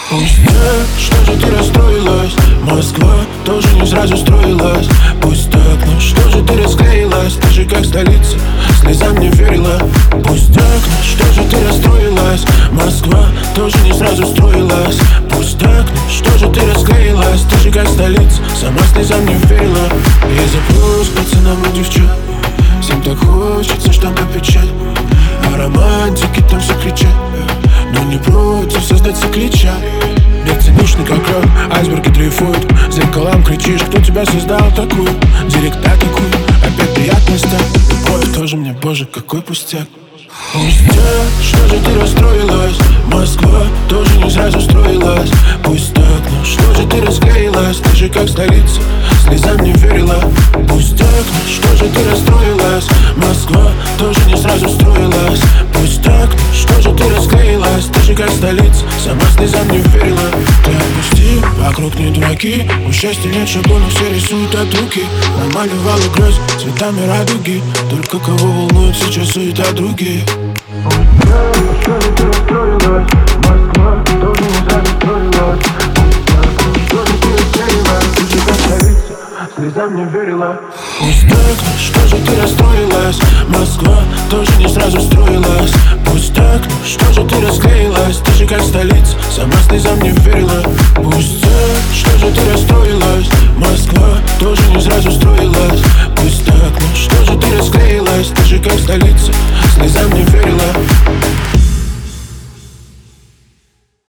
Пусть так, что же ты расстроилась? Москва тоже не сразу строилась. Пусть так, ну что же ты расклеилась? Ты же как столица, слезам не верила. Пусть так, ну что же ты расстроилась? Москва тоже не сразу строилась. Пусть так, ну что же ты расклеилась? Ты же как столица, сама слезам не верила. Я запрос пацанам и девчат, всем так хочется штампа печать. А романтики там все кричат, но не против создать клича. Не циничный как рок, айсберги дрейфуют. Зеркалам кричишь, кто тебя создал такую? Директ атакует, опять приятно стать. Любовь тоже мне, боже, какой пустяк. Пусть так, что же ты расстроилась? Москва тоже не сразу строилась. Пусть так, ну что же ты расклеилась? Ты же как столица, слезам не верила. Пусть так, ну что же ты расстроилась? Москва тоже не сразу строилась. Пусть так, ну что же ты расклеилась? Ты же как столица, сама слезам не верила. Ты отпусти, вокруг не дураки. У счастья нет шаблонов, все рисуют от руки. Намалевала грязь цветами радуги. Только кого волнует сейчас суета других. Что же ты расстроилась? Москва тоже не сразу строилась. Что же ты расклеилась? Ты же как столица, слезам не верила. Пусть так, ну что же ты расстроилась? Москва тоже не сразу строилась. Пусть так, ну что же ты расклеилась? Ты же как столица, сама слезам не верила. Пусть так, что же ты расстроилась? Москва тоже не сразу строилась. Пусть так, ну что же ты расклеилась? Ты же как столица, слезам не верила.